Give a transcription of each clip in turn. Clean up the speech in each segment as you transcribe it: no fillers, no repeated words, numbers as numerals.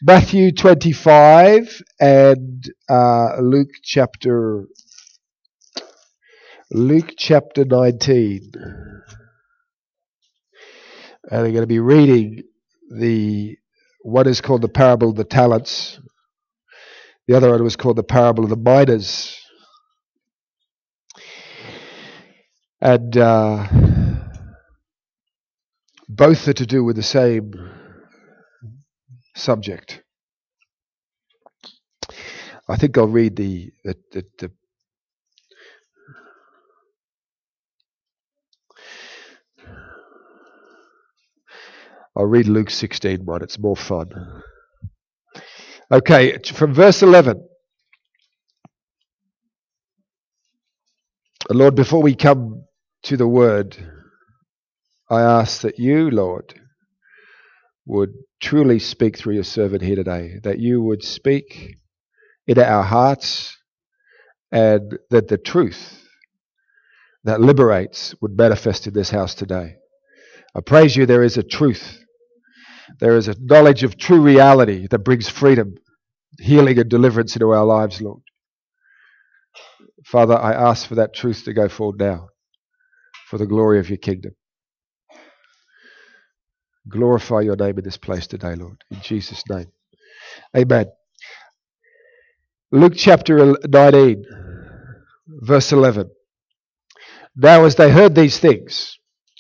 Matthew 25 and Luke chapter 19. And I'm going to be reading one is called the parable of the talents. The other one was called the parable of the minas. And both are to do with the same subject. I think I'll read I'll read Luke 16:1. It's more fun. Okay, from verse 11. Lord, before we come to the word, I ask that you, Lord, would truly speak through your servant here today, that you would speak into our hearts, and that the truth that liberates would manifest in this house today. I praise you, there is a truth. There is a knowledge of true reality that brings freedom, healing and deliverance into our lives, Lord. Father, I ask for that truth to go forward now, for the glory of your kingdom. Glorify your name in this place today, Lord, in Jesus' name. Amen. Luke chapter 19, verse 11. Now as they heard these things,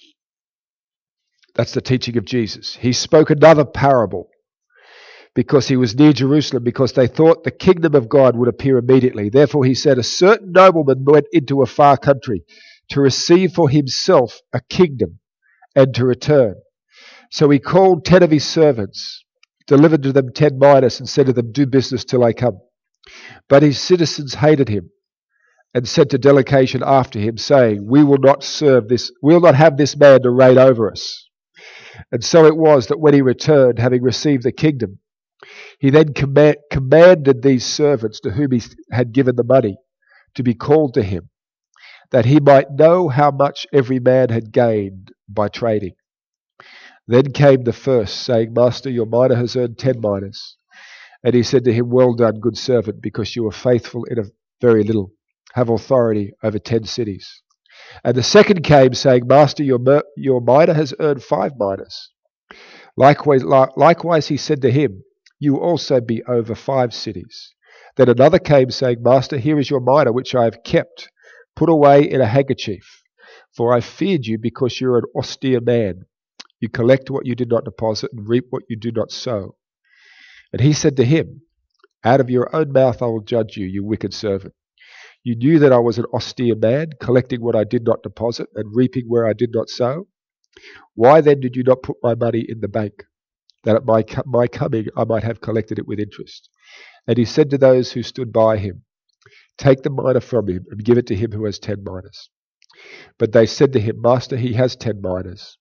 that's the teaching of Jesus, he spoke another parable because he was near Jerusalem, because they thought the kingdom of God would appear immediately. Therefore he said, a certain nobleman went into a far country to receive for himself a kingdom and to return. So he called 10 of his servants, delivered to them 10 minas, and said to them, do business till I come. But his citizens hated him and sent a delegation after him, saying, we will not have this man to reign over us. And so it was that when he returned, having received the kingdom, he then commanded these servants to whom he had given the money to be called to him, that he might know how much every man had gained by trading. Then came the first, saying, Master, your mina has earned 10 minas. And he said to him, well done, good servant, because you were faithful in a very little. Have authority over 10 cities. And the second came, saying, Master, your mina has earned 5 minas. Likewise he said to him, you also be over 5 cities. Then another came, saying, Master, here is your mina, which I have kept, put away in a handkerchief. For I feared you, because you are an austere man. You collect what you did not deposit, and reap what you do not sow. And he said to him, out of your own mouth I will judge you, you wicked servant. You knew that I was an austere man, collecting what I did not deposit, and reaping where I did not sow. Why then did you not put my money in the bank, that at my coming I might have collected it with interest? And he said to those who stood by him, take the mina from him, and give it to him who has 10 minas. But they said to him, Master, he has 10 minas.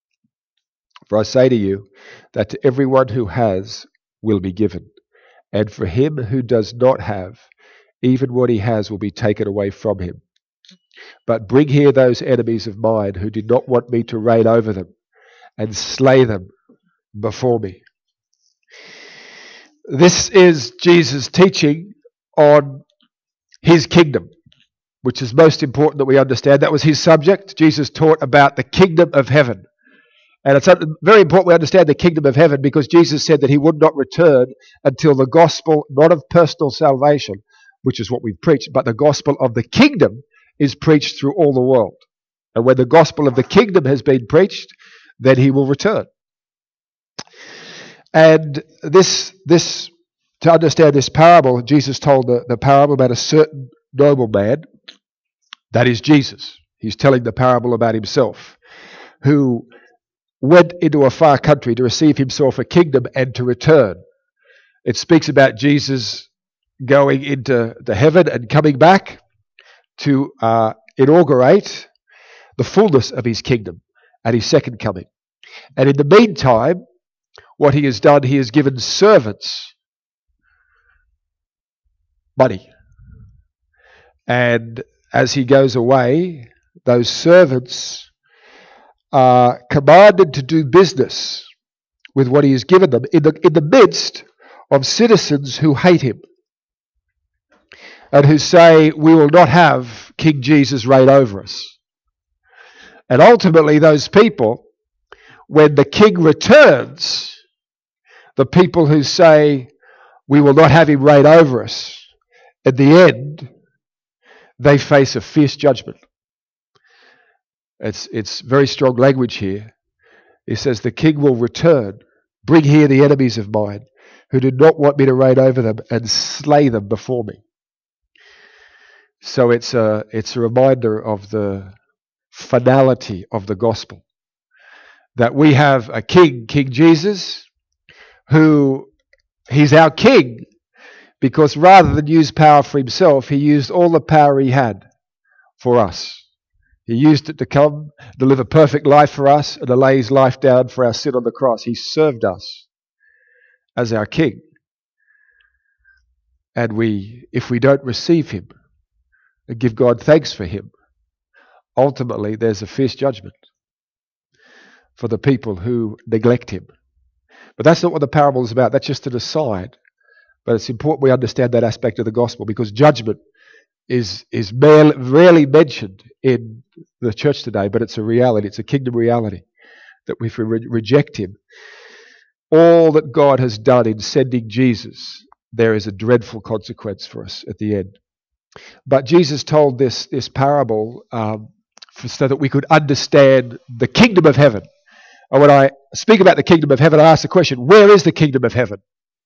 For I say to you, that to everyone who has will be given, and for him who does not have, even what he has will be taken away from him. But bring here those enemies of mine who did not want me to reign over them, and slay them before me. This is Jesus' teaching on his kingdom, which is most important that we understand. That was his subject. Jesus taught about the kingdom of heaven. And it's very important we understand the kingdom of heaven, because Jesus said that he would not return until the gospel, not of personal salvation, which is what we preach, but the gospel of the kingdom is preached through all the world. And when the gospel of the kingdom has been preached, then he will return. And this to understand this parable, Jesus told the parable about a certain nobleman. That is Jesus. He's telling the parable about himself, who went into a far country to receive himself a kingdom and to return. It speaks about Jesus going into heaven and coming back to inaugurate the fullness of his kingdom at his second coming. And in the meantime, what he has done, he has given servants money. And as he goes away, those servants are commanded to do business with what he has given them in the midst of citizens who hate him and who say, we will not have King Jesus reign over us. And ultimately those people, when the king returns, the people who say, we will not have him reign over us, at the end, they face a fierce judgment. It's very strong language here. It says, the king will return, bring here the enemies of mine, who did not want me to reign over them, and slay them before me. So it's a reminder of the finality of the gospel. That we have a king, King Jesus, who, he's our king, because rather than use power for himself, he used all the power he had for us. He used it to come, to live a perfect life for us, and to lay his life down for our sin on the cross. He served us as our king. And if we don't receive him and give God thanks for him, ultimately there's a fierce judgment for the people who neglect him. But that's not what the parable is about. That's just an aside. But it's important we understand that aspect of the gospel, because judgment is rarely mentioned in the church today, but it's a reality. It's a kingdom reality, that if we reject him, all that God has done in sending Jesus, there is a dreadful consequence for us at the end. But Jesus told this parable so that we could understand the kingdom of heaven. And when I speak about the kingdom of heaven, I ask the question, where is the kingdom of heaven?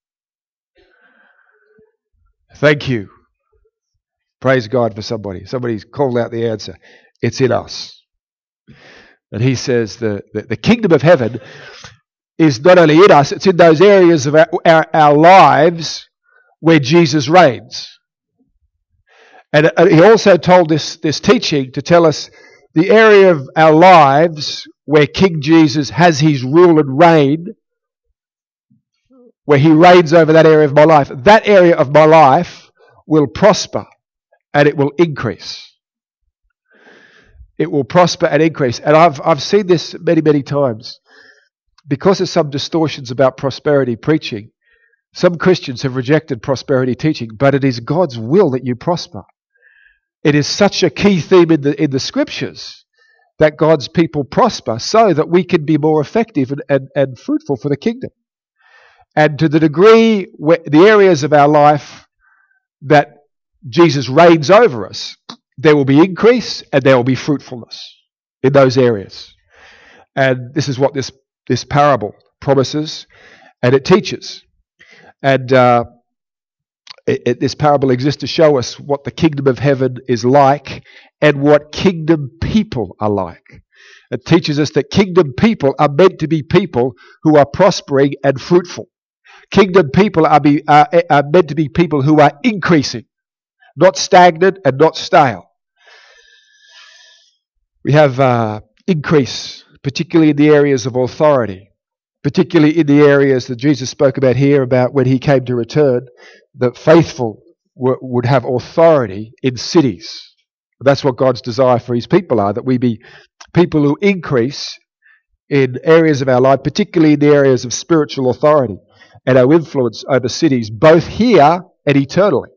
Thank you. Praise God for somebody. Somebody's called out the answer. It's in us. And he says the kingdom of heaven is not only in us, it's in those areas of our lives where Jesus reigns. And he also told this teaching to tell us the area of our lives where King Jesus has his rule and reign, where he reigns over that area of my life. That area of my life will prosper and it will increase. It will prosper and increase. And I've seen this many, many times. Because of some distortions about prosperity preaching, some Christians have rejected prosperity teaching, but it is God's will that you prosper. It is such a key theme in the scriptures that God's people prosper so that we can be more effective and fruitful for the kingdom. And to the degree where the areas of our life that Jesus reigns over us, there will be increase and there will be fruitfulness in those areas. And this is what this parable promises and it teaches. And this parable exists to show us what the kingdom of heaven is like and what kingdom people are like. It teaches us that kingdom people are meant to be people who are prospering and fruitful. Kingdom people are meant to be people who are increasing, not stagnant and not stale. We have increase, particularly in the areas of authority, particularly in the areas that Jesus spoke about here, about when he came to return, that faithful would have authority in cities. That's what God's desire for his people are, that we be people who increase in areas of our life, particularly in the areas of spiritual authority and our influence over cities, both here and eternally.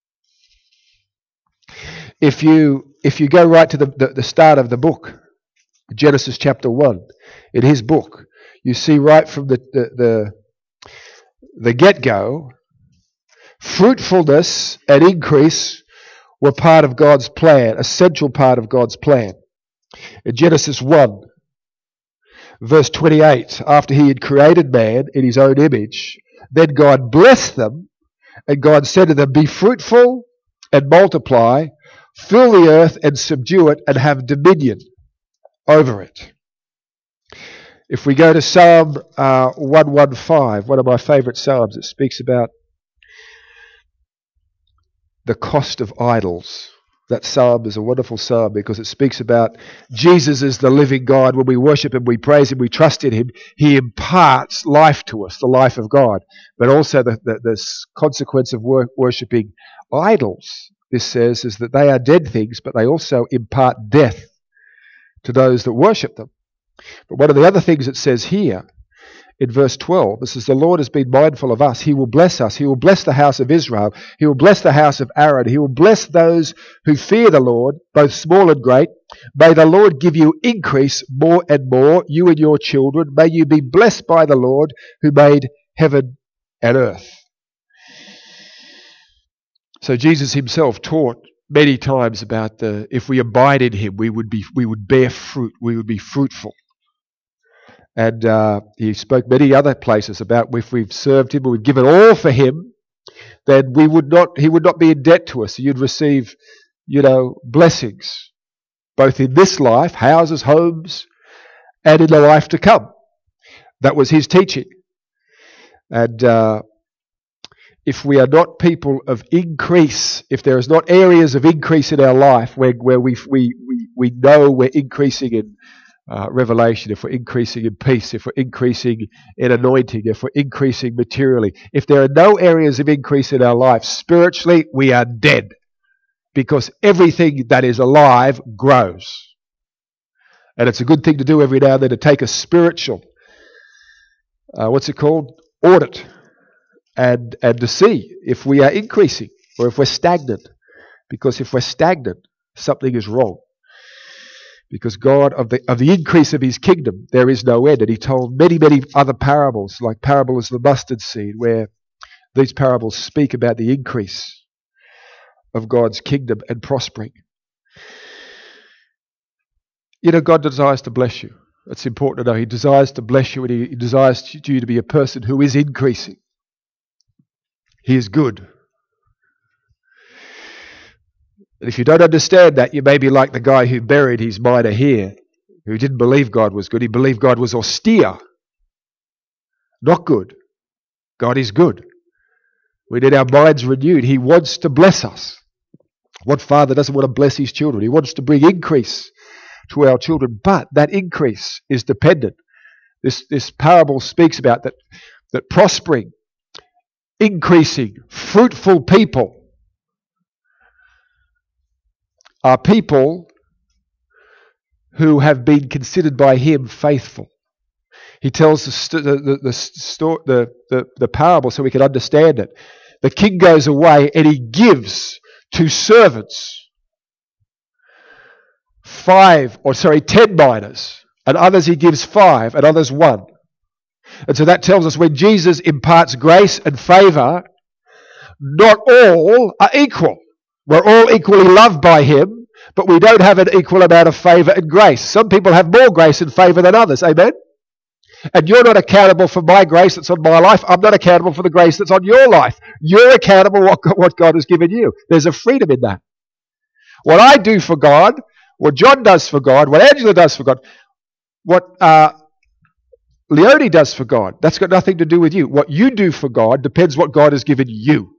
If you go right to the start of the book, Genesis chapter 1, in his book, you see right from the get-go, fruitfulness and increase were part of God's plan, a central part of God's plan. In Genesis 1, verse 28, after he had created man in his own image, then God blessed them, and God said to them, be fruitful and multiply, fill the earth and subdue it, and have dominion over it. If we go to Psalm 115, one of my favourite psalms, it speaks about the cost of idols. That psalm is a wonderful psalm because it speaks about Jesus as the living God. When we worship him, we praise him, we trust in him, he imparts life to us, the life of God. But also the consequence of worshipping idols, this says, is that they are dead things, but they also impart death to those that worship them. But one of the other things it says here in verse 12. It says, the Lord has been mindful of us. He will bless us. He will bless the house of Israel. He will bless the house of Aaron. He will bless those who fear the Lord, both small and great. May the Lord give you increase more and more, you and your children. May you be blessed by the Lord who made heaven and earth. So Jesus himself taught many times about if we abide in him, we would bear fruit, we would be fruitful. And he spoke many other places about if we've served him or we've given all for him, then he would not be in debt to us. You'd receive, blessings, both in this life, houses, homes, and in the life to come. That was his teaching. And if we are not people of increase, if there is not areas of increase in our life where we know we're increasing in revelation, if we're increasing in peace, if we're increasing in anointing, if we're increasing materially, if there are no areas of increase in our life, spiritually we are dead, because everything that is alive grows. And it's a good thing to do every now and then, to take a spiritual, audit, and to see if we are increasing or if we're stagnant. Because if we're stagnant, something is wrong. Because God, of the increase of his kingdom, there is no end. And he told many, many other parables, like parable of the mustard seed, where these parables speak about the increase of God's kingdom and prospering. God desires to bless you. It's important to know. He desires to bless you, and he desires you to be a person who is increasing. He is good. And if you don't understand that, you may be like the guy who buried his minor here, who didn't believe God was good. He believed God was austere, not good. God is good. We need our minds renewed. He wants to bless us. What father doesn't want to bless his children? He wants to bring increase to our children, but that increase is dependent. This parable speaks about that prospering, increasing, fruitful people are people who have been considered by him faithful. He tells the parable so we can understand it. The king goes away and he gives to servants 10 minas, and others he gives 5, and others 1. And so that tells us when Jesus imparts grace and favour, not all are equal. We're all equally loved by him, but we don't have an equal amount of favour and grace. Some people have more grace and favour than others. Amen? And you're not accountable for my grace that's on my life. I'm not accountable for the grace that's on your life. You're accountable for what God has given you. There's a freedom in that. What I do for God, what John does for God, what Angela does for God, what Leonie does for God, that's got nothing to do with you. What you do for God depends what God has given you.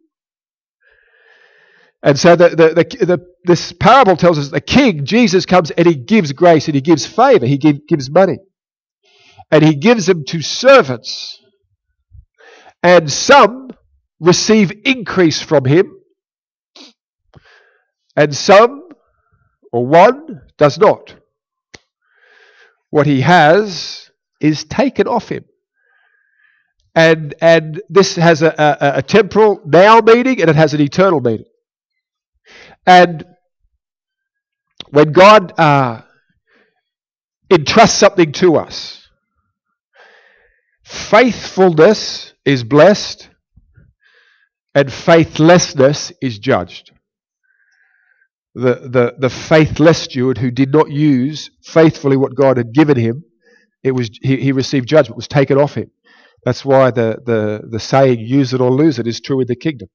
And so this parable tells us the king, Jesus, comes and he gives grace and he gives favour. He gives money. And he gives them to servants. And some receive increase from him. And some, or one, does not. What he has is taken off him. And this has a temporal now meaning, and it has an eternal meaning. And when God entrusts something to us, faithfulness is blessed and faithlessness is judged. The faithless steward who did not use faithfully what God had given him, he received judgment, was taken off him. That's why the saying, use it or lose it, is true in the kingdom.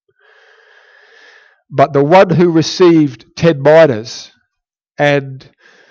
But the one who received 10 minas, and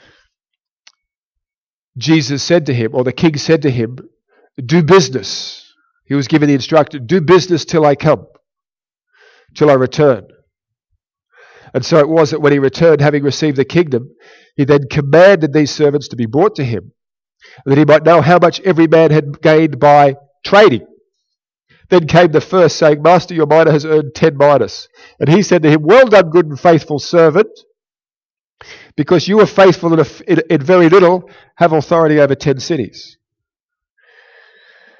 Jesus said to him, or the king said to him, do business. He was given the instruction, do business till I come, till I return. And so it was that when he returned, having received the kingdom, he then commanded these servants to be brought to him, that he might know how much every man had gained by trading. Then came the first, saying, Master, your mina has earned 10 minas. And he said to him, well done, good and faithful servant, because you were faithful in very little, have authority over 10 cities.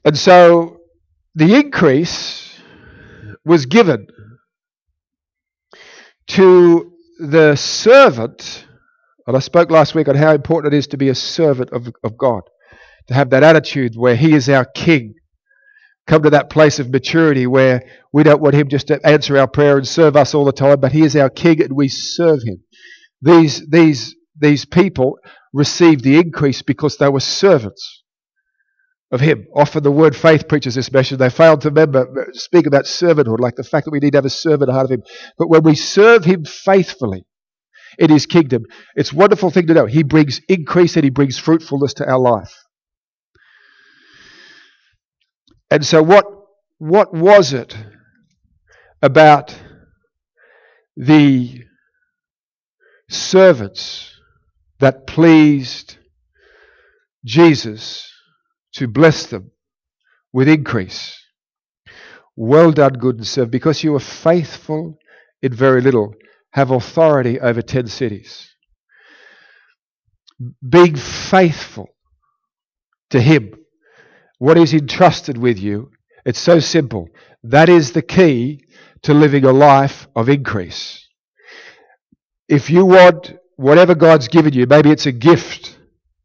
And so the increase was given to the servant. And I spoke last week on how important it is to be a servant of God, to have that attitude where He is our King. Come to that place of maturity where we don't want Him just to answer our prayer and serve us all the time, but He is our King and we serve Him. These people received the increase because they were servants of Him. Often the word faith preaches this message. They fail to speak about servanthood, like the fact that we need to have a servant heart of Him. But when we serve Him faithfully in His kingdom, it's a wonderful thing to know. He brings increase and He brings fruitfulness to our life. And so what was it about the servants that pleased Jesus to bless them with increase? Well done, good and servant, because you were faithful in very little, have authority over 10 cities. Being faithful to Him, what He's entrusted with you, it's so simple. That is the key to living a life of increase. If you want whatever God's given you, maybe it's a gift.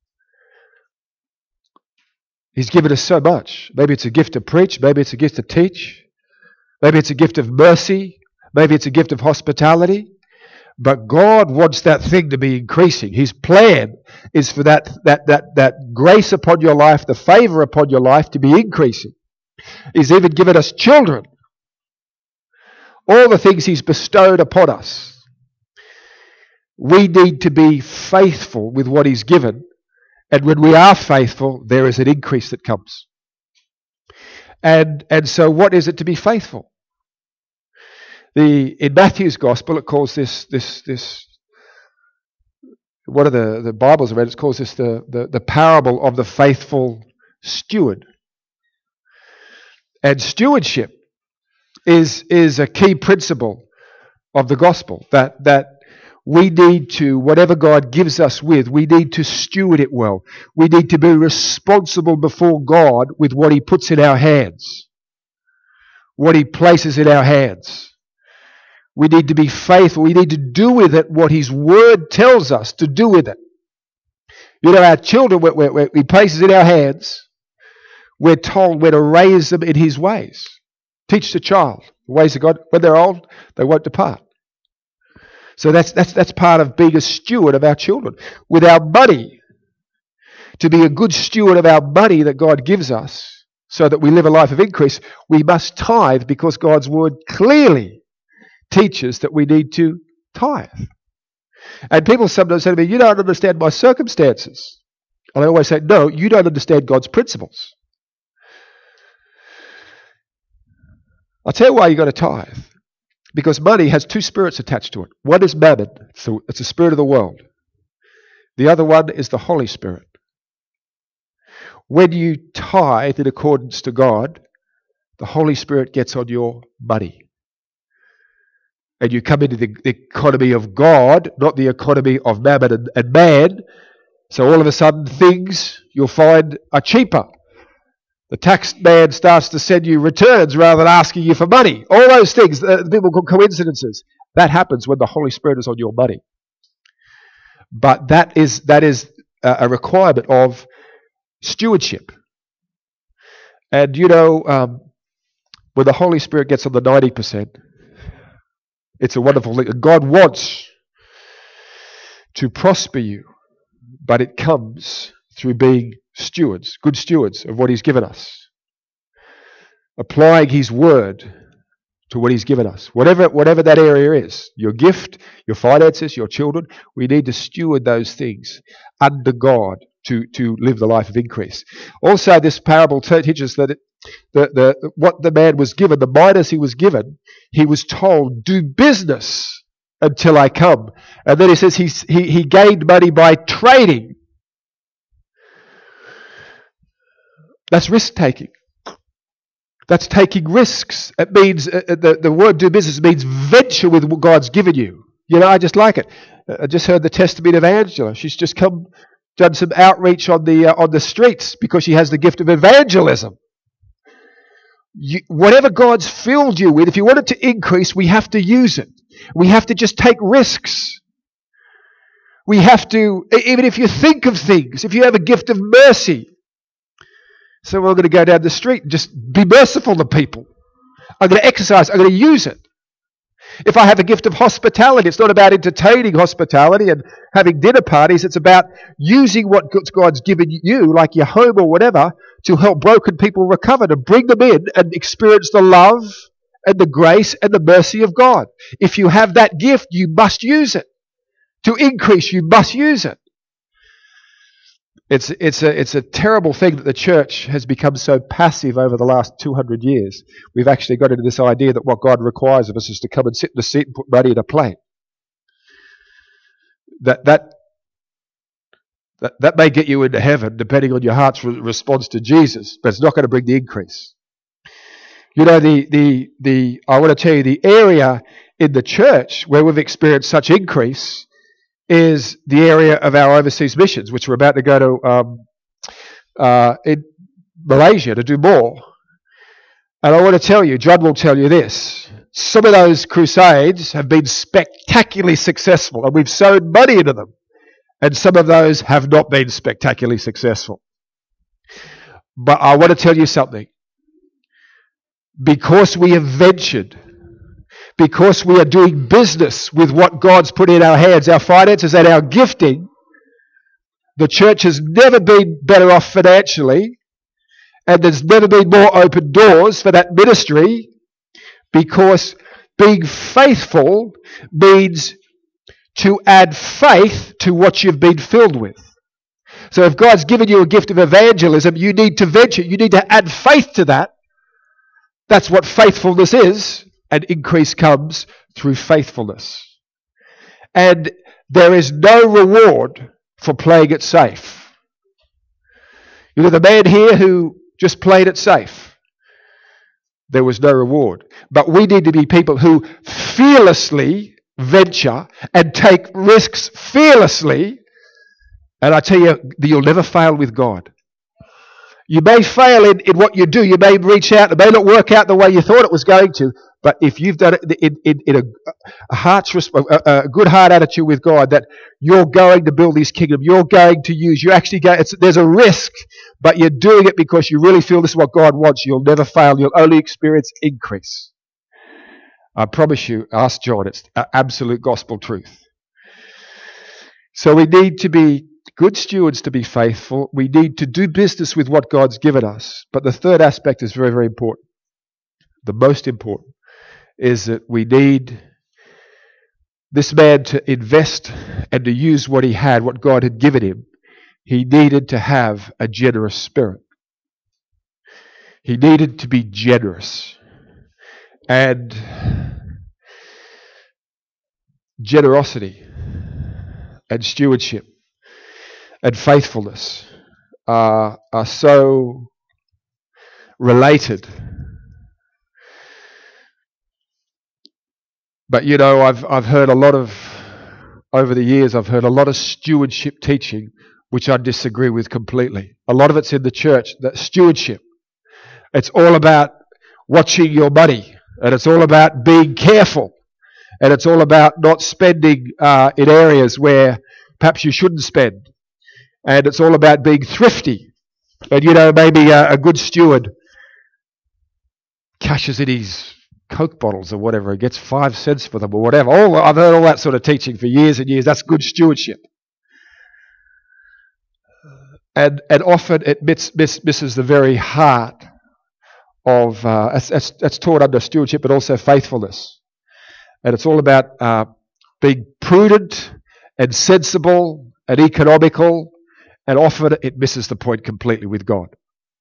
He's given us so much. Maybe it's a gift to preach. Maybe it's a gift to teach. Maybe it's a gift of mercy. Maybe it's a gift of hospitality. But God wants that thing to be increasing. His plan is for that grace upon your life, the favor upon your life to be increasing. He's even given us children. All the things He's bestowed upon us. We need to be faithful with what He's given. And when we are faithful, there is an increase that comes. And so what is it to be faithful? In Matthew's Gospel, it calls this one of the Bibles I read, it calls this the parable of the faithful steward. And stewardship is a key principle of the Gospel, that we need to, whatever God gives us with, we need to steward it well. We need to be responsible before God with what He puts in our hands, what He places in our hands. We need to be faithful. We need to do with it what His Word tells us to do with it. You know, our children, when He places in our hands, we're told we're to raise them in His ways. Teach the child the ways of God. When they're old, they won't depart. So that's part of being a steward of our children. With our money, to be a good steward of our money that God gives us so that we live a life of increase, we must tithe because God's Word clearly teaches that we need to tithe. And people sometimes say to me, you don't understand my circumstances. And I always say, no, you don't understand God's principles. I'll tell you why you've got to tithe. Because money has two spirits attached to it. One is mammon, so it's the spirit of the world. The other one is the Holy Spirit. When you tithe in accordance to God, the Holy Spirit gets on your money. And you come into the economy of God, not the economy of mammon and man. So all of a sudden things you'll find are cheaper. The tax man starts to send you returns rather than asking you for money. All those things, people call coincidences. That happens when the Holy Spirit is on your money. But that is a requirement of stewardship. And you know, when the Holy Spirit gets on the 90%, it's a wonderful thing. God wants to prosper you, but it comes through being stewards, good stewards of what He's given us. Applying His Word to what He's given us. Whatever that area is, your gift, your finances, your children, we need to steward those things under God to live the life of increase. Also, this parable teaches that what the man was given, the minas he was given, he was told, do business until I come. And then he says he gained money by trading. That's risk taking. That's taking risks. It means, the word do business means venture with what God's given you. You know, I just like it. I just heard the testimony of Angela. She's just done some outreach on the streets because she has the gift of evangelism. whatever God's filled you with, if you want it to increase, we have to use it. We have to just take risks. We have to, even if you think of things, if you have a gift of mercy, so we're going to go down the street and just be merciful to people. I'm going to exercise, I'm going to use it. If I have a gift of hospitality, it's not about entertaining hospitality and having dinner parties. It's about using what God's given you, like your home or whatever, to help broken people recover, to bring them in and experience the love and the grace and the mercy of God. If you have that gift, you must use it. To increase, you must use it. It's a terrible thing that the church has become so passive over the last 200 years. We've actually got into this idea that what God requires of us is to come and sit in the seat and put money in a plate. That may get you into heaven, depending on your heart's response to Jesus, but it's not going to bring the increase. You know, I want to tell you, the area in the church where we've experienced such increase is the area of our overseas missions, which we're about to go to in Malaysia to do more. And I want to tell you, John will tell you this, some of those crusades have been spectacularly successful, and we've sown money into them. And some of those have not been spectacularly successful. But I want to tell you something. Because we have ventured, because we are doing business with what God's put in our hands, our finances and our gifting, the church has never been better off financially, and there's never been more open doors for that ministry, because being faithful means to add faith to what you've been filled with. So if God's given you a gift of evangelism, you need to venture, you need to add faith to that. That's what faithfulness is. And increase comes through faithfulness. And there is no reward for playing it safe. You know, the man here who just played it safe, there was no reward. But we need to be people who fearlessly venture and take risks fearlessly. And I tell you, you'll never fail with God. You may fail in what you do. You may reach out. It may not work out the way you thought it was going to. But if you've done it in a good heart attitude with God, that you're going to build His kingdom, you're going to use, you actually go. There's a risk, but you're doing it because you really feel this is what God wants. You'll never fail. You'll only experience increase. I promise you. Ask John. It's absolute gospel truth. So we need to be good stewards to be faithful. We need to do business with what God's given us. But the third aspect is very, very important. The most important is that we need this man to invest and to use what he had, what God had given him. He needed to have a generous spirit. He needed to be generous. And generosity and stewardship and faithfulness are so related. But you know, I've heard a lot of, over the years, I've heard a lot of stewardship teaching which I disagree with completely. A lot of it's in the church, that stewardship. It's all about watching your money, and it's all about being careful, and it's all about not spending in areas where perhaps you shouldn't spend. And it's all about being thrifty. And you know, maybe a good steward cashes in his Coke bottles or whatever, he gets 5 cents for them or whatever. I've heard all that sort of teaching for years and years. That's good stewardship. And often it misses the very heart of, that's taught under stewardship, but also faithfulness. And it's all about being prudent and sensible and economical, and often it misses the point completely with God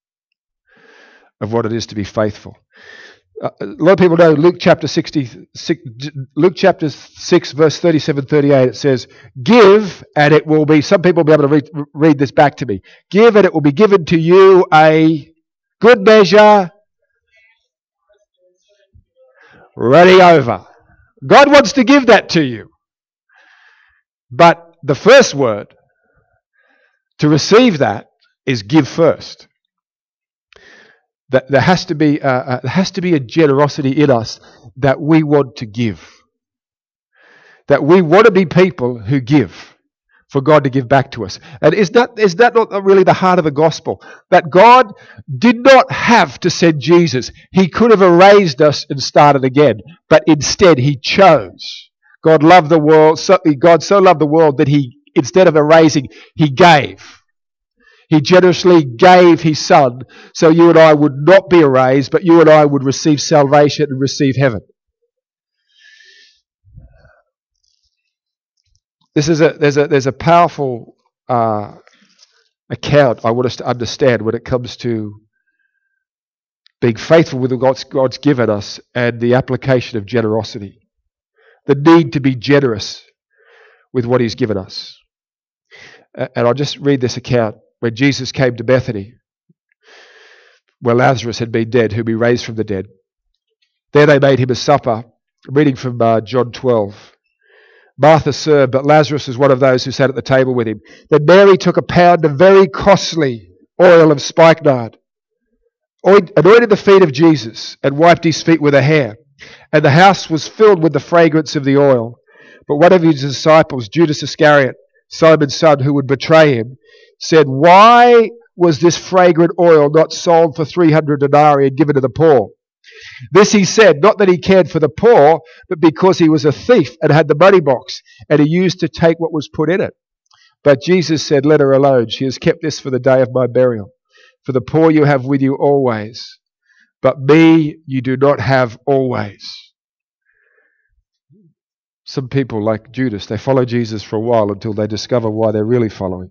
of what it is to be faithful. A lot of people know Luke chapter 6, verse 37-38, it says, give and it will be, some people will be able to read this back to me, give and it will be given to you a good measure, running over. God wants to give that to you. But the first word to receive that is give first. That there has to be a generosity in us that we want to give. That we want to be people who give for God to give back to us. And is that not really the heart of the gospel? That God did not have to send Jesus. He could have erased us and started again. But instead He chose. God loved the world. God so loved the world that He, instead of erasing, He gave. He generously gave His Son so you and I would not be erased, but you and I would receive salvation and receive heaven. There's a powerful account I want us to understand when it comes to being faithful with what God's given us and the application of generosity. The need to be generous with what He's given us. And I'll just read this account. When Jesus came to Bethany, where Lazarus had been dead, whom He raised from the dead. There they made Him a supper. I'm reading from John 12. Martha served, but Lazarus was one of those who sat at the table with Him. Then Mary took a pound of very costly oil of spikenard, anointed the feet of Jesus, and wiped His feet with her hair. And the house was filled with the fragrance of the oil. But one of His disciples, Judas Iscariot, Simon's son, who would betray Him, said, "Why was this fragrant oil not sold for 300 denarii and given to the poor?" This He said, not that He cared for the poor, but because He was a thief and had the money box, and He used to take what was put in it. But Jesus said, "Let her alone. She has kept this for the day of my burial. For the poor you have with you always, but me you do not have always." Some people, like Judas, they follow Jesus for a while until they discover why they're really following.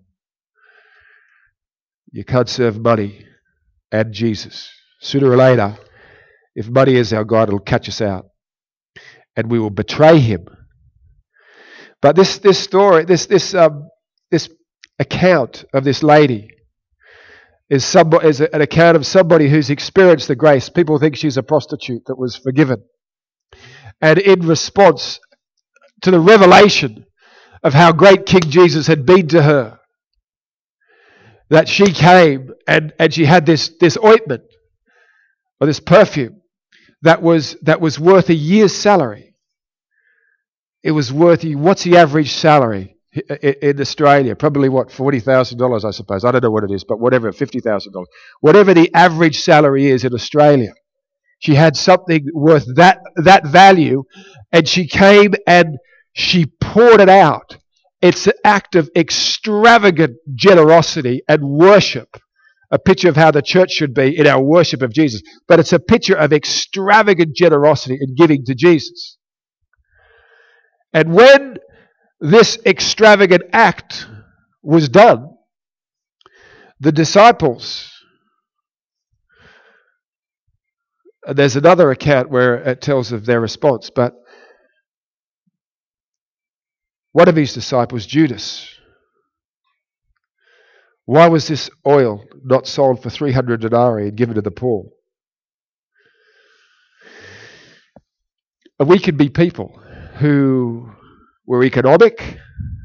You can't serve money and Jesus. Sooner or later, if money is our God, it'll catch us out. And we will betray Him. But this story, this account of this lady is an account of somebody who's experienced the grace. People think she's a prostitute that was forgiven. And in response to the revelation of how great King Jesus had been to her, that she came and she had this ointment or this perfume that was worth a year's salary. It was worth, what's the average salary in Australia? Probably $40,000, I suppose. I don't know what it is, but whatever, $50,000. Whatever the average salary is in Australia. She had something worth that value, and she came and she poured it out. It's an act of extravagant generosity and worship. A picture of how the church should be in our worship of Jesus. But it's a picture of extravagant generosity in giving to Jesus. And when this extravagant act was done, the disciples, there's another account where it tells of their response, but one of His disciples, Judas, why was this oil not sold for 300 denarii and given to the poor? And we can be people who were economic,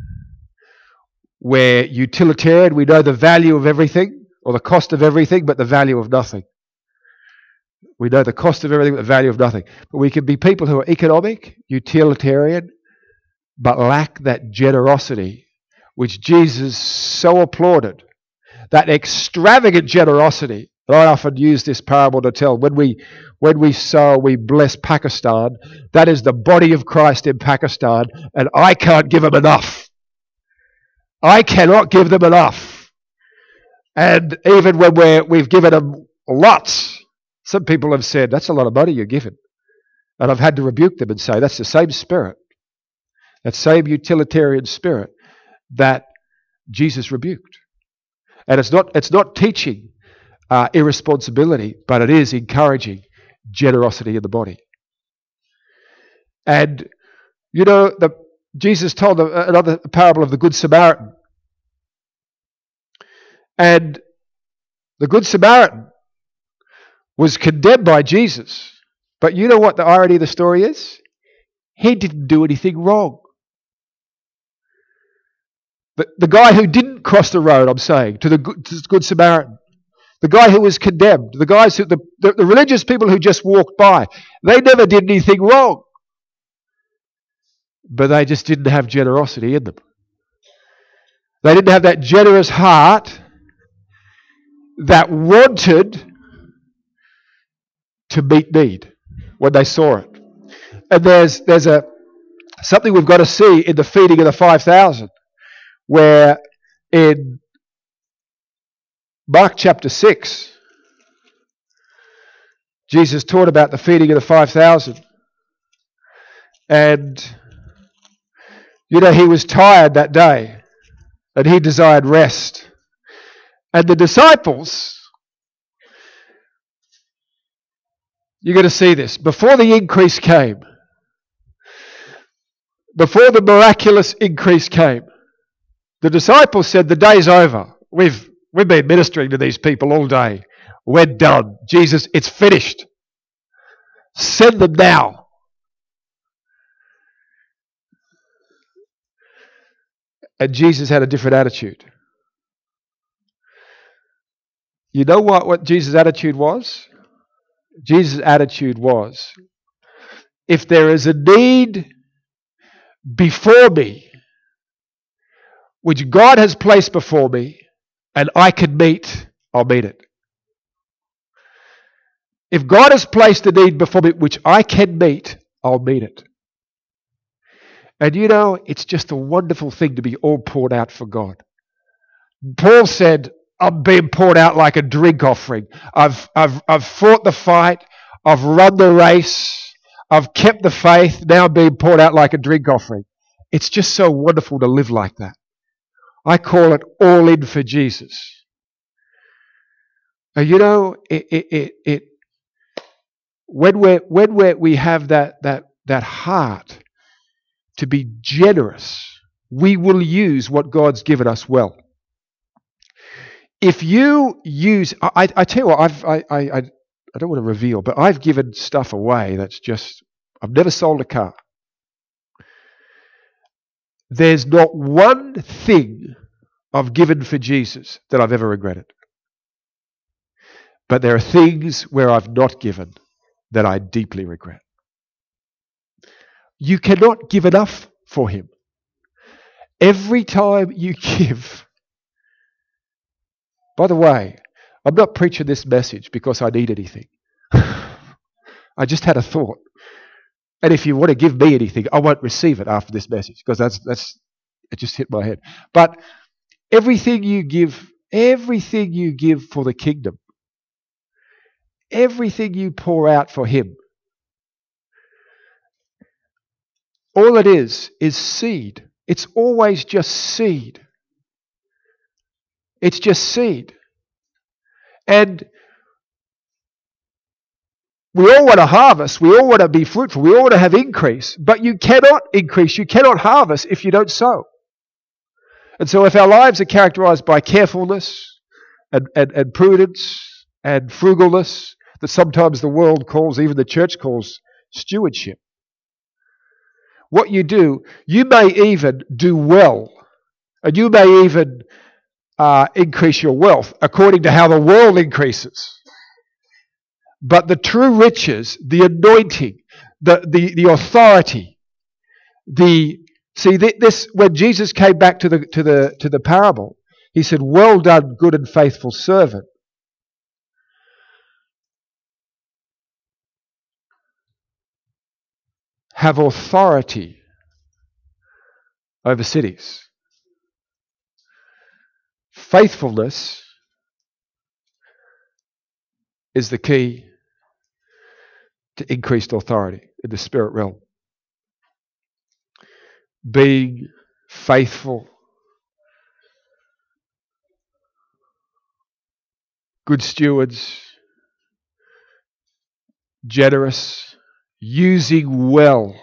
we're utilitarian, we know the value of everything, or the cost of everything, but the value of nothing. We know the cost of everything, but the value of nothing. But we can be people who are economic, utilitarian, but lack that generosity which Jesus so applauded. That extravagant generosity. And I often use this parable to tell, when we sow, we bless Pakistan. That is the body of Christ in Pakistan, and I can't give them enough. I cannot give them enough. And even when we've given them lots, some people have said, "That's a lot of money you're giving." And I've had to rebuke them and say, that's the same spirit, that same utilitarian spirit that Jesus rebuked. And it's not teaching irresponsibility, but it is encouraging generosity in the body. And you know, Jesus told another parable of the Good Samaritan. And the Good Samaritan was condemned by Jesus. But you know what the irony of the story is? He didn't do anything wrong. The guy who didn't cross the road, I'm saying, to the Good Samaritan, The guy who was condemned, the guys who, the religious people who just walked by, they never did anything wrong. But they just didn't have generosity in them. They didn't have that generous heart that wanted to meet need when they saw it. And there's something we've got to see in the feeding of the 5,000, where in Mark chapter 6, Jesus taught about the feeding of the 5,000. And, he was tired that day and he desired rest. And the disciples, you're going to see this, before the increase came, before the miraculous increase came, the disciples said, the day's over. We've been ministering to these people all day. We're done. Jesus, it's finished. Send them now. And Jesus had a different attitude. You know what Jesus' attitude was? Jesus' attitude was, if there is a need before me, which God has placed before me, and I can meet, I'll meet it. If God has placed a need before me which I can meet, I'll meet it. And it's just a wonderful thing to be all poured out for God. Paul said, I'm being poured out like a drink offering. I've fought the fight. I've run the race. I've kept the faith. Now I'm being poured out like a drink offering. It's just so wonderful to live like that. I call it all in for Jesus. And when we have that heart to be generous, we will use what God's given us well. If you use, I tell you what, I don't want to reveal, but I've given stuff away that's just, I've never sold a car. There's not one thing I've given for Jesus that I've ever regretted. But there are things where I've not given that I deeply regret. You cannot give enough for Him. Every time you give. By the way, I'm not preaching this message because I need anything. I just had a thought. And if you want to give me anything, I won't receive it after this message because that's it just hit my head. But everything you give for the kingdom, everything you pour out for Him, all it is seed. It's always just seed. It's just seed. And we all want to harvest. We all want to be fruitful. We all want to have increase. But you cannot increase. You cannot harvest if you don't sow. And so if our lives are characterized by carefulness and prudence and frugalness, that sometimes the world calls, even the church calls, stewardship. What you do, you may even do well, and you may even increase your wealth according to how the world increases. But the true riches, the anointing, the authority, this when Jesus came back to the parable, He said, "Well done, good and faithful servant." Have authority over cities. Faithfulness is the key to increased authority in the spirit realm. Being faithful, good stewards, generous, using well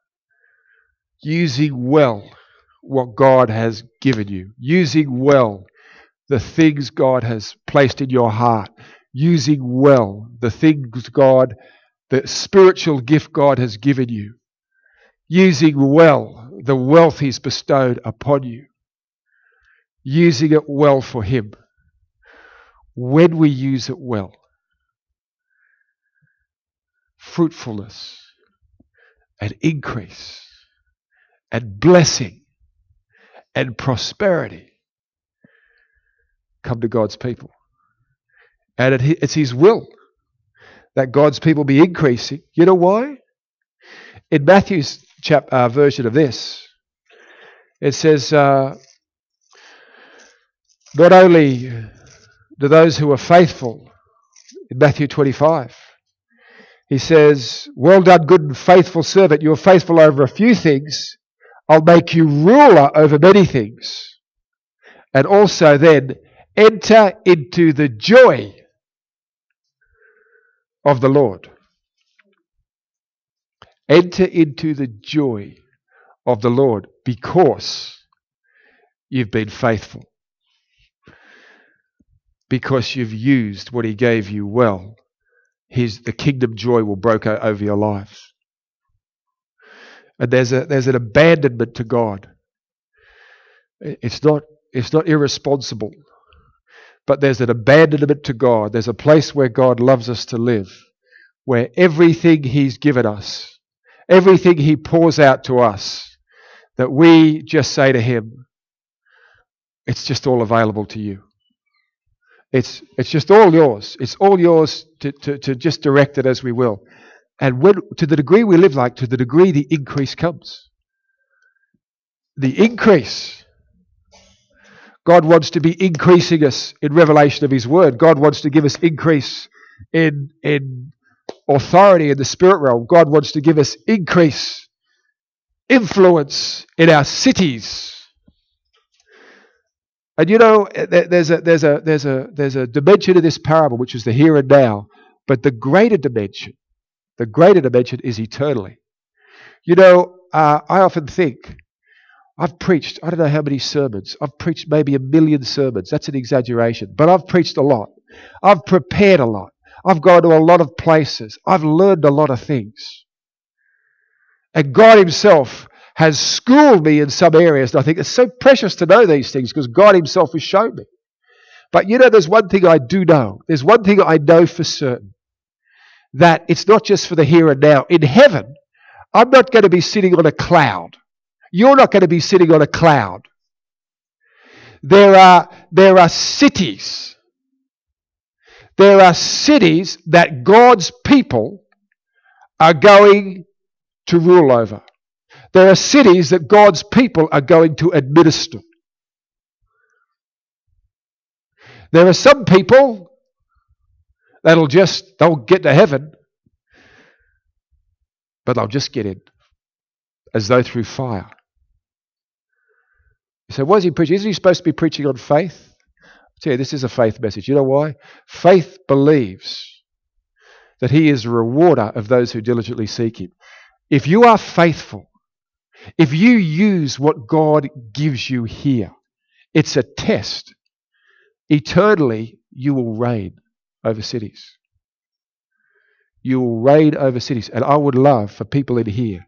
what God has given you, using well the things God has placed in your heart, using well the things the spiritual gift God has given you, using well the wealth He's bestowed upon you, using it well for Him. when we use it well. Fruitfulness and increase and blessing and prosperity come to God's people. And it's His will that God's people be increasing. You know why? In Matthew's version of this, it says, not only do those who are faithful, in Matthew 25, he says, well done, good and faithful servant. You are faithful over a few things. I'll make you ruler over many things. And also then, enter into the joy of the Lord. Enter into the joy of the Lord because you've been faithful. Because you've used what He gave you well. The kingdom joy will break out over your lives. And there's an abandonment to God. It's not irresponsible, but there's an abandonment to God. There's a place where God loves us to live, where everything He's given us, everything He pours out to us, that we just say to Him, it's just all available to you. It's just all yours. It's all yours to just direct it as we will. And to the degree we live like, to the degree the increase comes. The increase. God wants to be increasing us in revelation of His Word. God wants to give us increase in authority in the spirit realm. God wants to give us increase, influence in our cities. And you know, there's a dimension of this parable which is the here and now, but the greater dimension is eternally. You know, I often think, I've preached, I don't know how many sermons. I've preached maybe 1 million sermons. That's an exaggeration. But I've preached a lot. I've prepared a lot. I've gone to a lot of places. I've learned a lot of things. And God Himself has schooled me in some areas. And I think it's so precious to know these things because God Himself has shown me. But you know, there's one thing I do know. There's one thing I know for certain. That it's not just for the here and now. In heaven, I'm not going to be sitting on a cloud. You're not going to be sitting on a cloud. There are cities. There are cities that God's people are going to rule over. There are cities that God's people are going to administer. There are some people they'll get to heaven, but they'll just get in as though through fire. So what is he preaching? Isn't he supposed to be preaching on faith? I tell you, this is a faith message. You know why? Faith believes that He is a rewarder of those who diligently seek Him. If you are faithful, if you use what God gives you here, it's a test. Eternally, you will reign over cities. You will reign over cities. And I would love for people in here,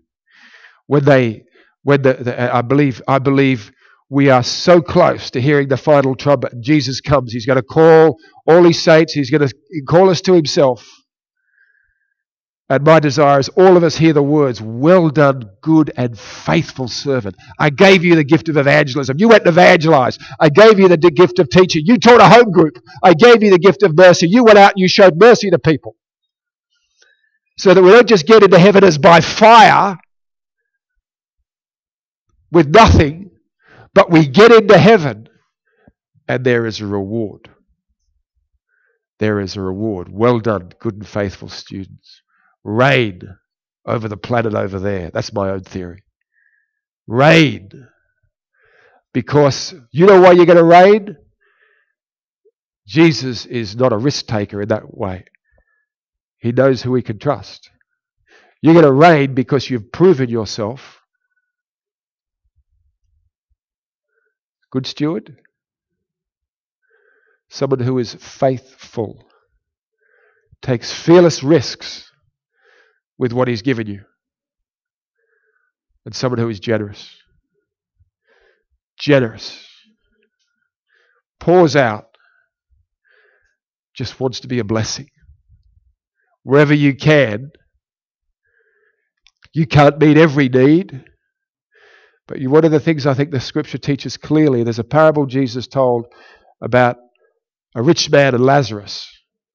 I believe we are so close to hearing the final trumpet. Jesus comes. He's going to call all His saints. He's going to call us to Himself. And my desire is all of us hear the words, well done, good and faithful servant. I gave you the gift of evangelism. You went and evangelized. I gave you the gift of teaching. You taught a home group. I gave you the gift of mercy. You went out and you showed mercy to people. So that we don't just get into heaven as by fire with nothing, but we get into heaven and there is a reward. There is a reward. Well done, good and faithful students. Reign over the planet over there. That's my own theory. Reign. Because you know why you're going to reign? Jesus is not a risk taker in that way. He knows who He can trust. You're going to reign because you've proven yourself good steward. Someone who is faithful. Takes fearless risks with what He's given you. And someone who is generous. Generous. Pours out just wants to be a blessing. Wherever you can, you can't meet every need. But one of the things I think the scripture teaches clearly, there's a parable Jesus told about a rich man and Lazarus.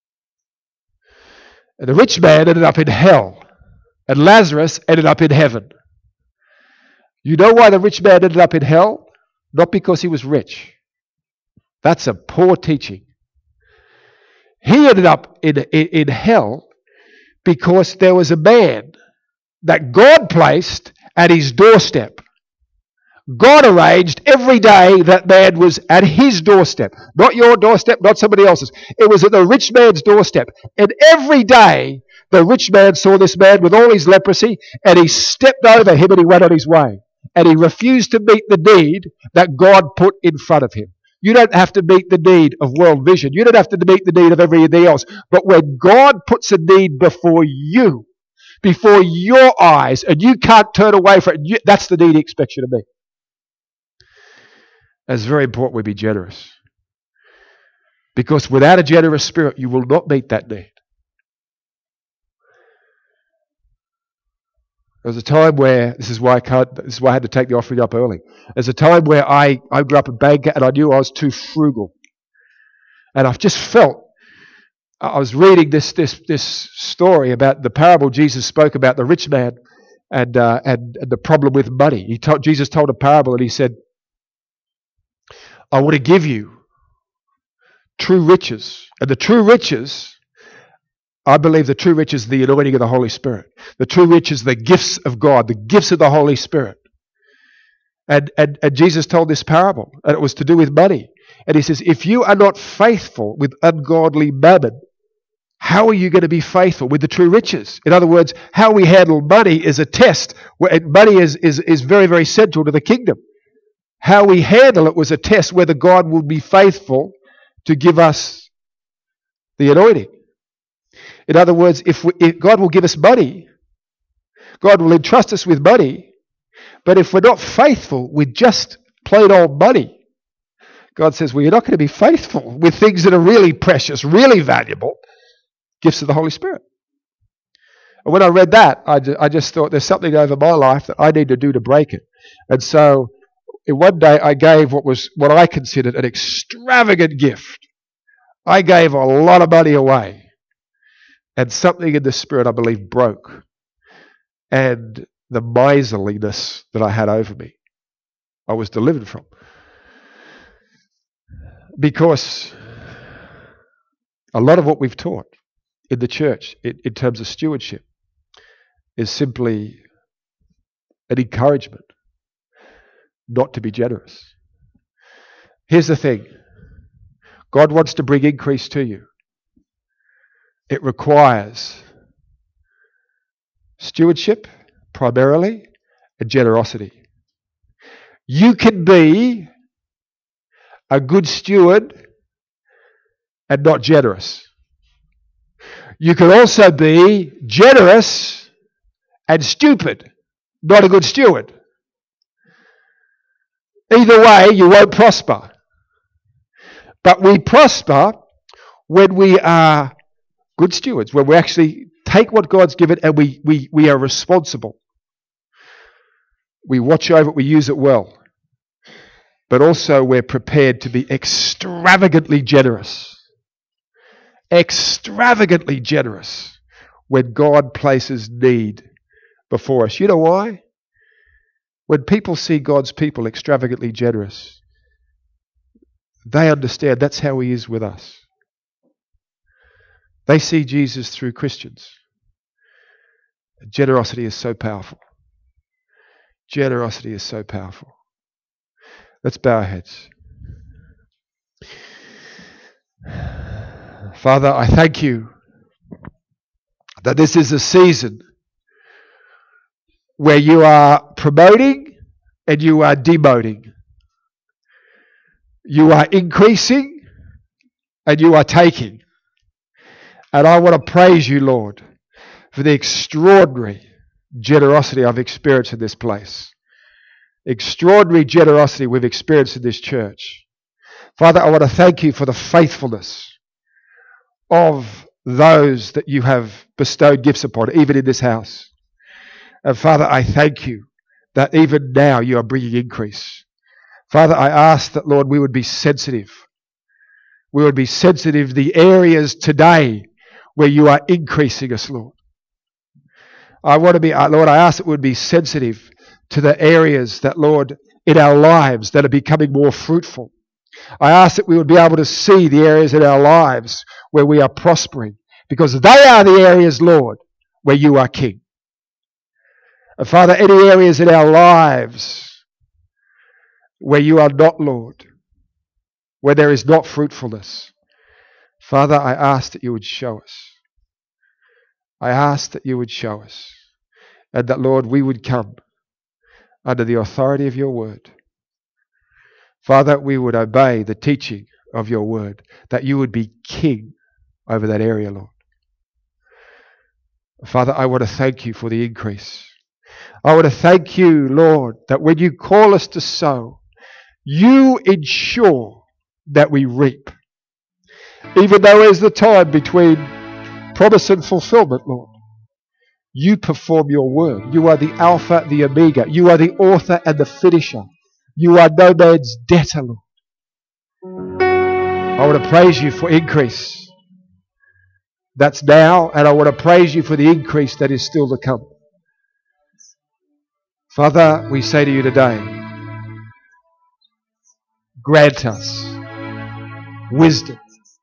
And the rich man ended up in hell, and Lazarus ended up in heaven. You know why the rich man ended up in hell? Not because he was rich. That's a poor teaching. He ended up in hell because there was a man that God placed at his doorstep. God arranged every day that man was at his doorstep. Not your doorstep, not somebody else's. It was at the rich man's doorstep. And every day the rich man saw this man with all his leprosy, and he stepped over him and he went on his way. And he refused to meet the need that God put in front of him. You don't have to meet the need of World Vision. You don't have to meet the need of everything else. But when God puts a need before you, before your eyes, and you can't turn away from it, that's the need He expects you to meet. It's very important we be generous. Because without a generous spirit, you will not meet that need. There was a time where, this is why I had to take the offering up early. There's a time where I grew up a banker and I knew I was too frugal. And I've just felt, I was reading this story about the parable Jesus spoke about the rich man and the problem with money. Jesus told a parable and he said, I want to give you true riches. And the true riches, I believe the true riches is the anointing of the Holy Spirit. The true riches is the gifts of God, the gifts of the Holy Spirit. And Jesus told this parable, and it was to do with money. And he says, if you are not faithful with ungodly mammon, how are you going to be faithful with the true riches? In other words, how we handle money is a test. Money is very, very central to the kingdom. How we handle it was a test whether God will be faithful to give us the anointing. In other words, if God will give us money, God will entrust us with money, but if we're not faithful with just plain old money, God says, well, you're not going to be faithful with things that are really precious, really valuable, gifts of the Holy Spirit. And when I read that, I just thought there's something over my life that I need to do to break it. And so in one day I gave what I considered an extravagant gift. I gave a lot of money away. And something in the spirit, I believe, broke. And the miserliness that I had over me, I was delivered from. Because a lot of what we've taught in the church in terms of stewardship is simply an encouragement not to be generous. Here's the thing. God wants to bring increase to you. It requires stewardship, primarily, and generosity. You can be a good steward and not generous. You can also be generous and stupid, not a good steward. Either way, you won't prosper. But we prosper when we are good stewards, when we actually take what God's given and we are responsible. We watch over it, we use it well. But also we're prepared to be extravagantly generous. Extravagantly generous when God places need before us. You know why? When people see God's people extravagantly generous, they understand that's how He is with us. They see Jesus through Christians. Generosity is so powerful. Generosity is so powerful. Let's bow our heads. Father, I thank You that this is a season where You are promoting and You are demoting. You are increasing and You are taking. And I want to praise You, Lord, for the extraordinary generosity I've experienced in this place. Extraordinary generosity we've experienced in this church. Father, I want to thank You for the faithfulness of those that you have bestowed gifts upon, even in this house. And Father, I thank you that even now you are bringing increase. Father, I ask that, Lord, we would be sensitive. We would be sensitive to the areas today where you are increasing us, Lord. Lord, I ask that we would be sensitive to the areas that, Lord, in our lives that are becoming more fruitful. I ask that we would be able to see the areas in our lives where we are prospering, because they are the areas, Lord, where you are King. And Father, any areas in our lives where you are not, Lord, where there is not fruitfulness, Father, I ask that you would show us. I ask that you would show us, and that, Lord, we would come under the authority of your word. Father, we would obey the teaching of your word, that you would be King over that area, Lord. Father, I want to thank you for the increase. I want to thank you, Lord, that when you call us to sow, you ensure that we reap. Even though there's the time between promise and fulfillment, Lord, you perform your word. You are the Alpha, the Omega. You are the author and the finisher. You are no man's debtor, Lord. I want to praise you for increase that's now, and I want to praise you for the increase that is still to come. Father, we say to you today, grant us wisdom.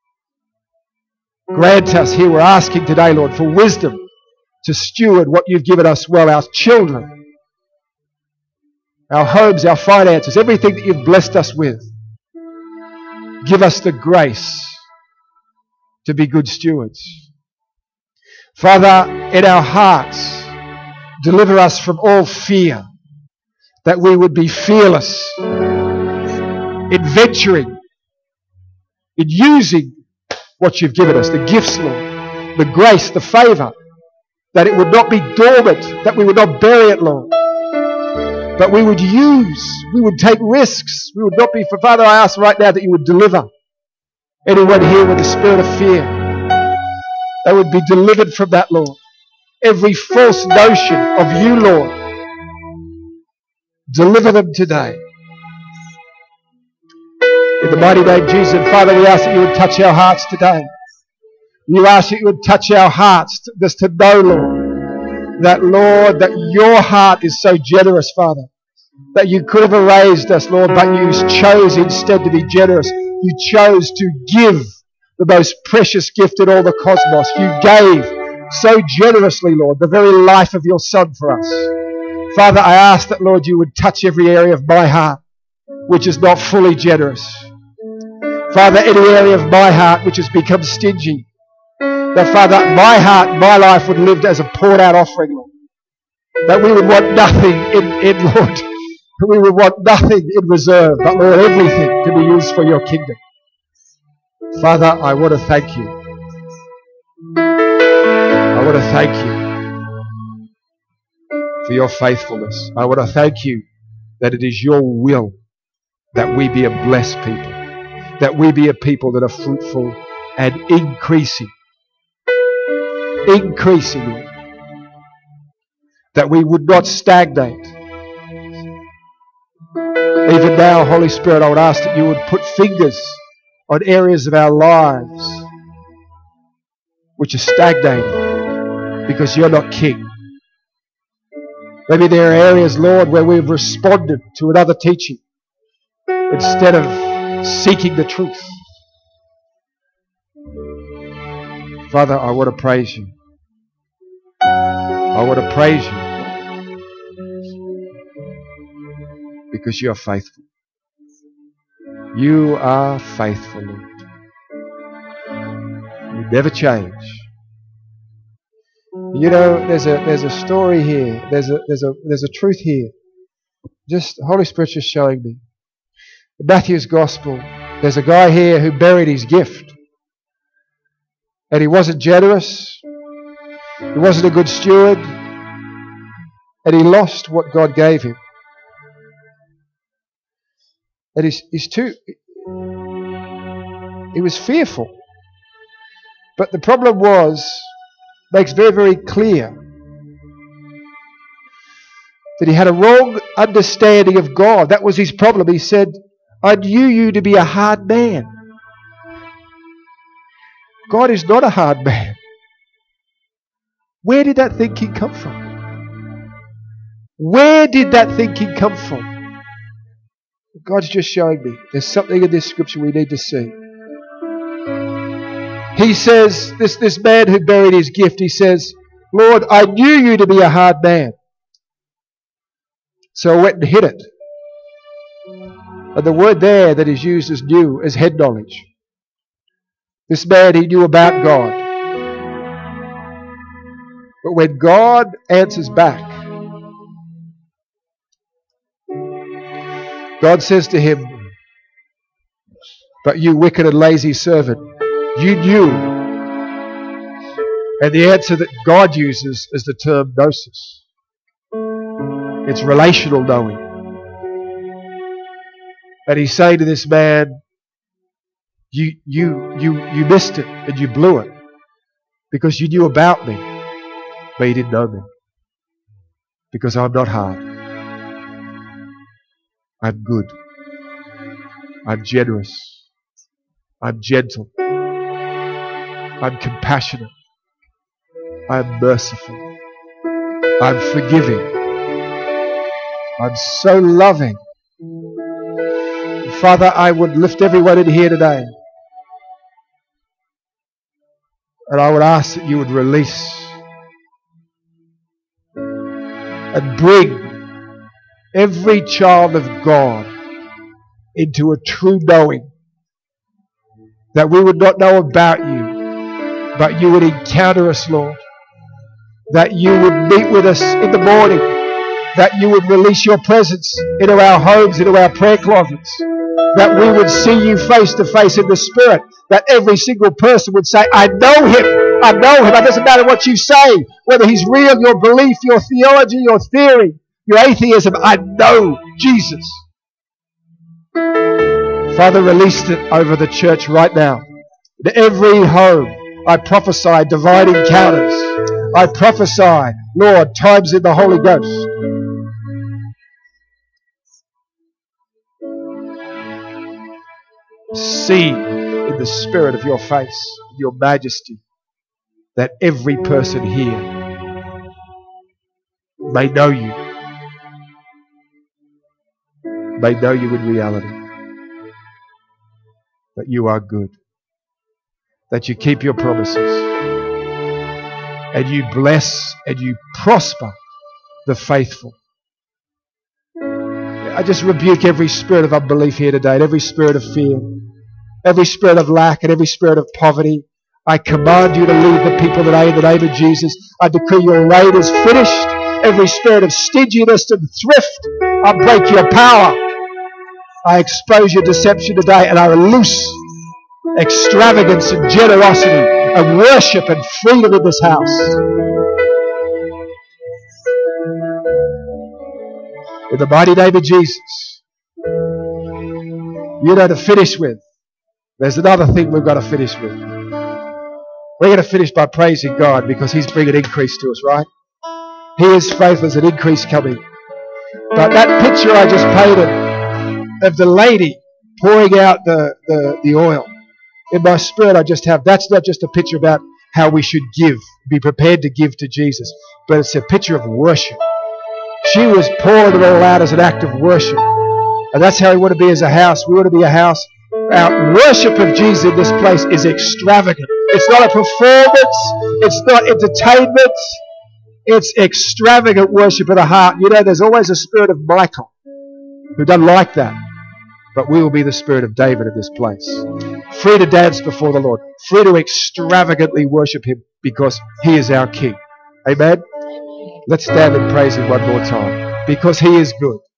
Grant us, here we're asking today, Lord, for wisdom to steward what you've given us well, our children, our homes, our finances, everything that you've blessed us with. Give us the grace to be good stewards. Father, in our hearts, deliver us from all fear, that we would be fearless in venturing, in using what you've given us, the gifts, Lord, the grace, the favour, that it would not be dormant, that we would not bury it, Lord, but we would take risks. We would not be, for Father, I ask right now that you would deliver anyone here with the spirit of fear. They would be delivered from that, Lord. Every false notion of you, Lord, deliver them today. In the mighty name of Jesus, and Father, we ask that you would touch our hearts today. We ask that you would touch our hearts just to know, Lord, that your heart is so generous, Father, that you could have erased us, Lord, but you chose instead to be generous. You chose to give the most precious gift in all the cosmos. You gave so generously, Lord, the very life of your Son for us. Father, I ask that, Lord, you would touch every area of my heart which is not fully generous. Father, any area of my heart which has become stingy, that, Father, my heart, my life would live as a poured out offering, Lord. That we would want nothing in Lord. We would want nothing in reserve, but, Lord, everything to be used for your kingdom. Father, I want to thank you. I want to thank you for your faithfulness. I want to thank you that it is your will that we be a blessed people, that we be a people that are fruitful and increasing, Lord. That we would not stagnate. Even now, Holy Spirit, I would ask that you would put fingers on areas of our lives which are stagnating because you're not King. Maybe there are areas, Lord, where we've responded to another teaching instead of seeking the truth. Father, I want to praise you. I want to praise you because you are faithful. You are faithful, Lord. You never change. You know, there's a story here. There's a truth here. Just Holy Spirit's just showing me. In Matthew's Gospel, there's a guy here who buried his gift. And he wasn't generous. He wasn't a good steward. And he lost what God gave him. And he was fearful. But the problem makes very, very clear that he had a wrong understanding of God. That was his problem. He said, I knew you to be a hard man. God is not a hard man. Where did that thinking come from? Where did that thinking come from? God's just showing me there's something in this scripture we need to see. He says, this man who buried his gift, he says, Lord, I knew you to be a hard man. So I went and hid it. And the word there that is used as knew is head knowledge. This man, he knew about God. But when God answers back, God says to him, but you wicked and lazy servant, you knew. And the answer that God uses is the term gnosis. It's relational knowing. And he's saying to this man, you missed it and you blew it because you knew about me, but you didn't know me. Because I'm not hard. I'm good. I'm generous. I'm gentle. I'm compassionate. I'm merciful. I'm forgiving. I'm so loving. Father, I would lift everyone in here today. And I would ask that you would release and bring every child of God into a true knowing that we would not know about you, but you would encounter us, Lord. That you would meet with us in the morning. That you would release your presence into our homes, into our prayer closets. That we would see you face to face in the Spirit. That every single person would say, I know him. I know him. It doesn't matter what you say, whether he's real, your belief, your theology, your theory, your atheism. I know Jesus. Father, release it over the church right now. In every home, I prophesy divine encounters. I prophesy, Lord, times in the Holy Ghost. See in the spirit of your face, your majesty, that every person here may know you. May know you in reality. That you are good. That you keep your promises. And you bless and you prosper the faithful. I just rebuke every spirit of unbelief here today, and every spirit of fear, every spirit of lack, and every spirit of poverty. I command you to leave the people today in the name of Jesus. I decree your reign is finished. Every spirit of stinginess and thrift, I break your power. I expose your deception today, and I loose extravagance and generosity and worship and freedom in this house. In the mighty name of Jesus. You know, to finish with, there's another thing we've got to finish with. We're going to finish by praising God because He's bringing increase to us, right? He is faithful. There's an increase coming. But that picture I just painted of the lady pouring out the oil, in my spirit I just have, that's not just a picture about how we should give, be prepared to give to Jesus, but it's a picture of worship. She was pouring it all out as an act of worship. And that's how we want to be as a house. We want to be a house. Our worship of Jesus in this place is extravagant. It's not a performance. It's not entertainment. It's extravagant worship of the heart. You know, there's always a spirit of Michael who doesn't like that. But we will be the spirit of David in this place. Free to dance before the Lord. Free to extravagantly worship Him because He is our King. Amen? Let's stand and praise Him one more time. Because He is good.